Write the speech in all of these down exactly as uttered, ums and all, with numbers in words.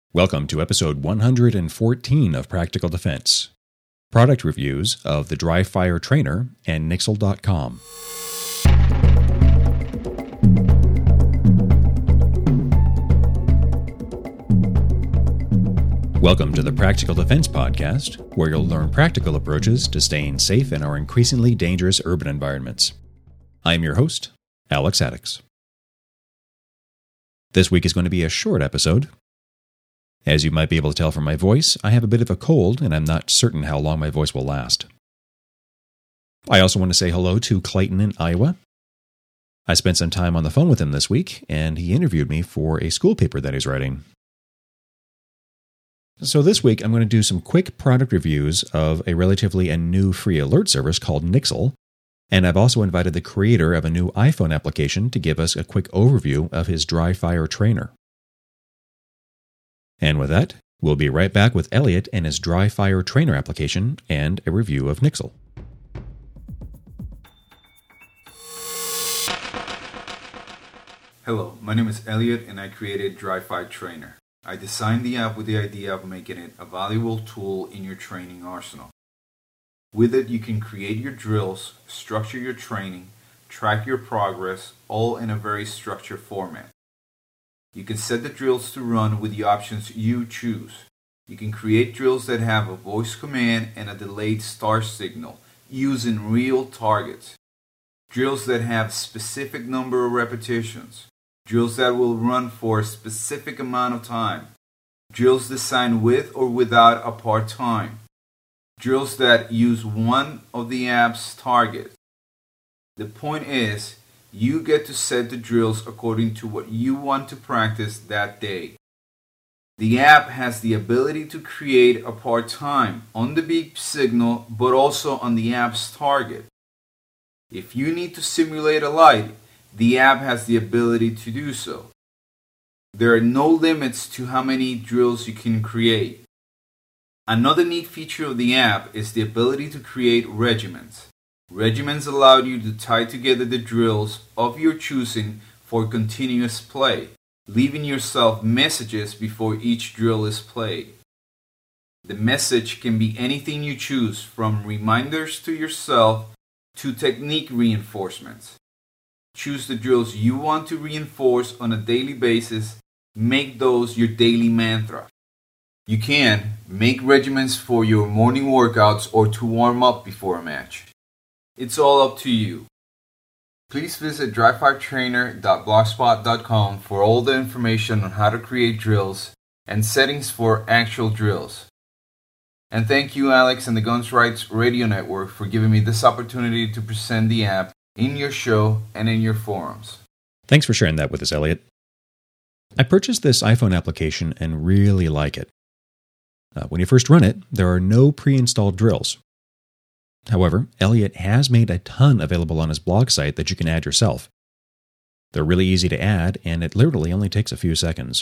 Welcome to episode one hundred fourteen of Practical Defense. Product reviews of the Dry Fire Trainer and Nixle dot com. Welcome to the Practical Defense Podcast, where you'll learn practical approaches to staying safe in our increasingly dangerous urban environments. I am your host, Alex Addix. This week is going to be a short episode. As you might be able to tell from my voice, I have a bit of a cold, and I'm not certain how long my voice will last. I also want to say hello to Clayton in Iowa. I spent some time on the phone with him this week, and he interviewed me for a school paper that he's writing. So this week, I'm going to do some quick product reviews of a relatively a new free alert service called Nixle, and I've also invited the creator of a new iPhone application to give us a quick overview of his Dry Fire Trainer. And with that, we'll be right back with Elliot and his Dry Fire Trainer application and a review of Nixle. Hello, my name is Elliot and I created Dry Fire Trainer. I designed the app with the idea of making it a valuable tool in your training arsenal. With it, you can create your drills, structure your training, track your progress, all in a very structured format. You can set the drills to run with the options you choose. You can create drills that have a voice command and a delayed start signal using real targets. Drills that have specific number of repetitions. Drills that will run for a specific amount of time. Drills designed with or without a part-time. Drills that use one of the app's targets. The point is, you get to set the drills according to what you want to practice that day. The app has the ability to create a part-time on the beep signal, but also on the app's target. If you need to simulate a light, the app has the ability to do so. There are no limits to how many drills you can create. Another neat feature of the app is the ability to create regimens. Regimens allow you to tie together the drills of your choosing for continuous play, leaving yourself messages before each drill is played. The message can be anything you choose, from reminders to yourself to technique reinforcements. Choose the drills you want to reinforce on a daily basis. Make those your daily mantra. You can make regimens for your morning workouts or to warm up before a match. It's all up to you. Please visit dry fire trainer dot blogspot dot com for all the information on how to create drills and settings for actual drills. And thank you, Alex and the Guns Rights Radio Network, for giving me this opportunity to present the app in your show and in your forums. Thanks for sharing that with us, Elliot. I purchased this iPhone application and really like it. Uh, when you first run it, there are no pre-installed drills. However, Elliot has made a ton available on his blog site that you can add yourself. They're really easy to add, and it literally only takes a few seconds.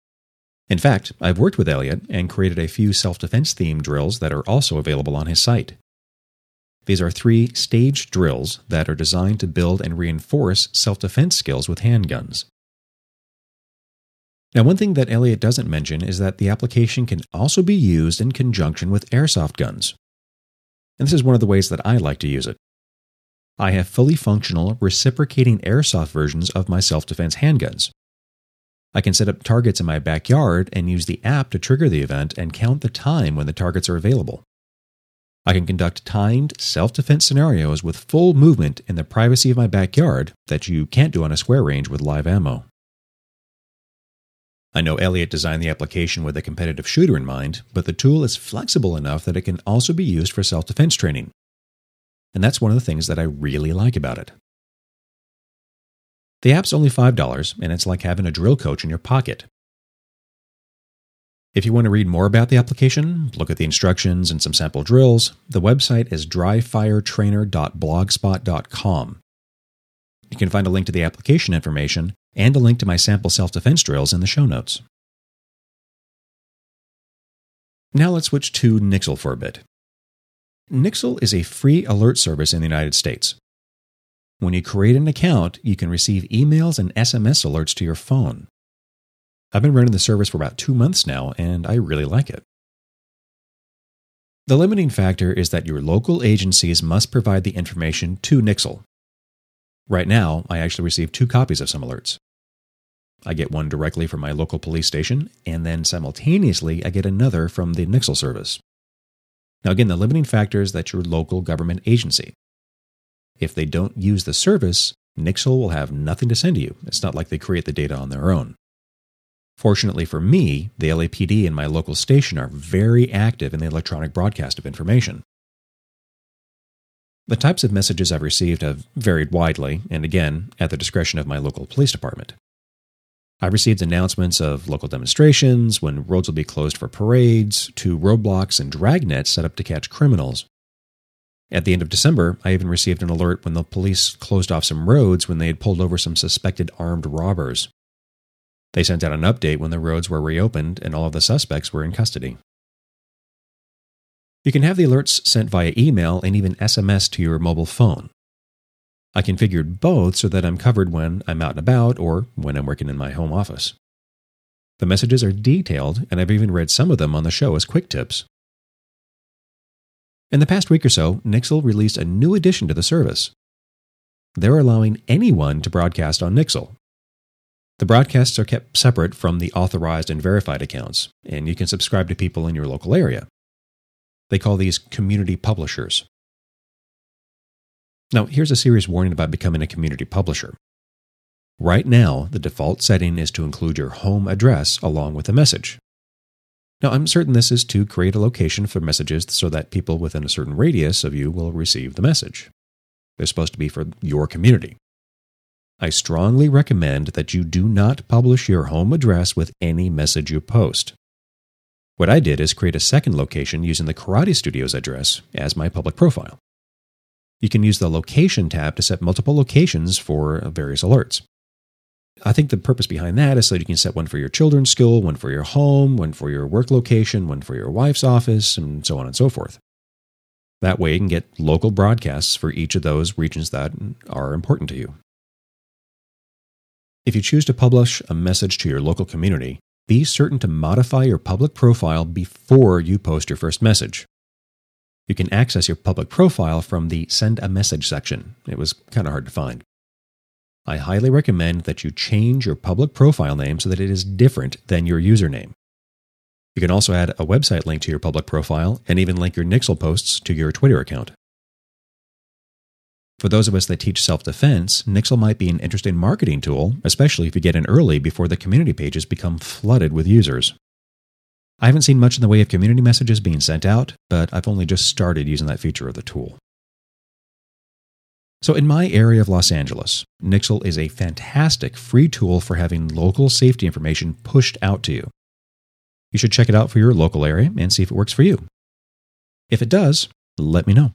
In fact, I've worked with Elliot and created a few self-defense themed drills that are also available on his site. These are three staged drills that are designed to build and reinforce self-defense skills with handguns. Now, one thing that Elliot doesn't mention is that the application can also be used in conjunction with airsoft guns. And this is one of the ways that I like to use it. I have fully functional, reciprocating airsoft versions of my self-defense handguns. I can set up targets in my backyard and use the app to trigger the event and count the time when the targets are available. I can conduct timed self-defense scenarios with full movement in the privacy of my backyard that you can't do on a square range with live ammo. I know Elliot designed the application with a competitive shooter in mind, but the tool is flexible enough that it can also be used for self-defense training. And that's one of the things that I really like about it. The app's only five dollars, and it's like having a drill coach in your pocket. If you want to read more about the application, look at the instructions and some sample drills, the website is dry fire trainer dot blogspot dot com. You can find a link to the application information and a link to my sample self-defense drills in the show notes. Now let's switch to Nixle for a bit. Nixle is a free alert service in the United States. When you create an account, you can receive emails and S M S alerts to your phone. I've been running the service for about two months now, and I really like it. The limiting factor is that your local agencies must provide the information to Nixle. Right now, I actually receive two copies of some alerts. I get one directly from my local police station, and then simultaneously I get another from the Nixle service. Now again, the limiting factor is that your local government agency. If they don't use the service, Nixle will have nothing to send to you. It's not like they create the data on their own. Fortunately for me, the L A P D and my local station are very active in the electronic broadcast of information. The types of messages I've received have varied widely, and again, at the discretion of my local police department. I've received announcements of local demonstrations, when roads will be closed for parades, to roadblocks and dragnets set up to catch criminals. At the end of December, I even received an alert when the police closed off some roads when they had pulled over some suspected armed robbers. They sent out an update when the roads were reopened and all of the suspects were in custody. You can have the alerts sent via email and even S M S to your mobile phone. I configured both so that I'm covered when I'm out and about or when I'm working in my home office. The messages are detailed, and I've even read some of them on the show as quick tips. In the past week or so, Nixle released a new addition to the service. They're allowing anyone to broadcast on Nixle. The broadcasts are kept separate from the authorized and verified accounts, and you can subscribe to people in your local area. They call these community publishers. Now, here's a serious warning about becoming a community publisher. Right now, the default setting is to include your home address along with the message. Now, I'm certain this is to create a location for messages so that people within a certain radius of you will receive the message. They're supposed to be for your community. I strongly recommend that you do not publish your home address with any message you post. What I did is create a second location using the Karate Studio's address as my public profile. You can use the Location tab to set multiple locations for various alerts. I think the purpose behind that is so that you can set one for your children's school, one for your home, one for your work location, one for your wife's office, and so on and so forth. That way you can get local broadcasts for each of those regions that are important to you. If you choose to publish a message to your local community, be certain to modify your public profile before you post your first message. You can access your public profile from the Send a Message section. It was kind of hard to find. I highly recommend that you change your public profile name so that it is different than your username. You can also add a website link to your public profile and even link your Nixle posts to your Twitter account. For those of us that teach self-defense, Nixle might be an interesting marketing tool, especially if you get in early before the community pages become flooded with users. I haven't seen much in the way of community messages being sent out, but I've only just started using that feature of the tool. So in my area of Los Angeles, Nixle is a fantastic free tool for having local safety information pushed out to you. You should check it out for your local area and see if it works for you. If it does, let me know.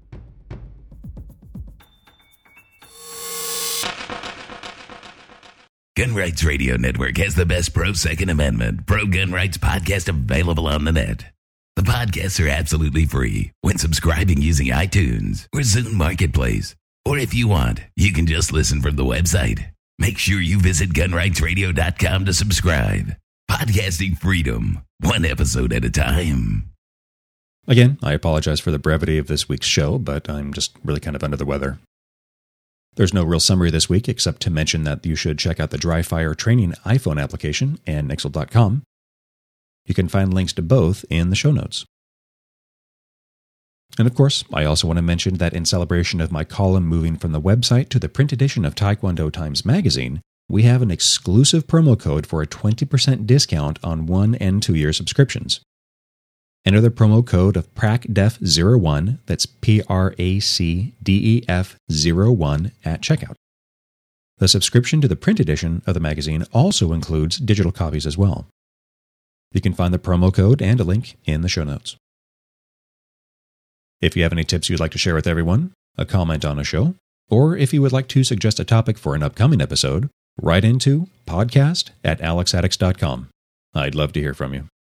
Gun Rights Radio Network has the best pro-Second Amendment, pro-gun rights podcast available on the net. The podcasts are absolutely free when subscribing using iTunes or Zune Marketplace. Or if you want, you can just listen from the website. Make sure you visit gun rights radio dot com to subscribe. Podcasting freedom, one episode at a time. Again, I apologize for the brevity of this week's show, but I'm just really kind of under the weather. There's no real summary this week except to mention that you should check out the Dry Fire Training iPhone application and Nixle dot com. You can find links to both in the show notes. And of course, I also want to mention that in celebration of my column moving from the website to the print edition of Taekwondo Times magazine, we have an exclusive promo code for a twenty percent discount on one and two-year subscriptions. Enter the promo code of P R A C D E F zero one, that's P R A C D E F zero one, at checkout. The subscription to the print edition of the magazine also includes digital copies as well. You can find the promo code and a link in the show notes. If you have any tips you'd like to share with everyone, a comment on a show, or if you would like to suggest a topic for an upcoming episode, write into podcast at alex addicts dot com. I'd love to hear from you.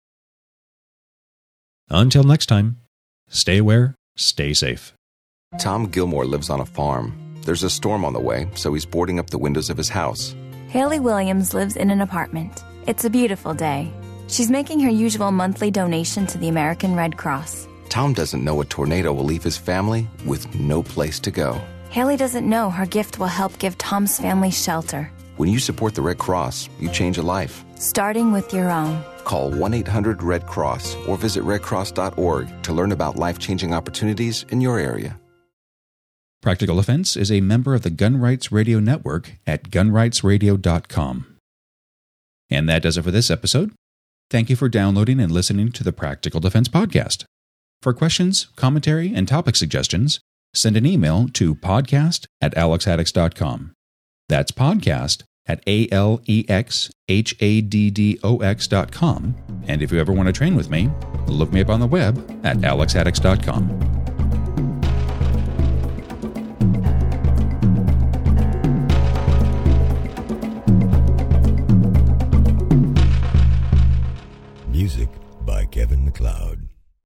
Until next time, stay aware, stay safe. Tom Gilmore lives on a farm. There's a storm on the way, so he's boarding up the windows of his house. Haley Williams lives in an apartment. It's a beautiful day. She's making her usual monthly donation to the American Red Cross. Tom doesn't know a tornado will leave his family with no place to go. Haley doesn't know her gift will help give Tom's family shelter. When you support the Red Cross, you change a life. Starting with your own. Call one eight hundred red cross or visit red cross dot org to learn about life-changing opportunities in your area. Practical Defense is a member of the Gun Rights Radio Network at gun rights radio dot com. And that does it for this episode. Thank you for downloading and listening to the Practical Defense Podcast. For questions, commentary, and topic suggestions, send an email to podcast at alex haddix dot com. That's podcast at A L E X H A D D O X dot com. And if you ever want to train with me, look me up on the web at alex haddix dot com. Music by Kevin MacLeod.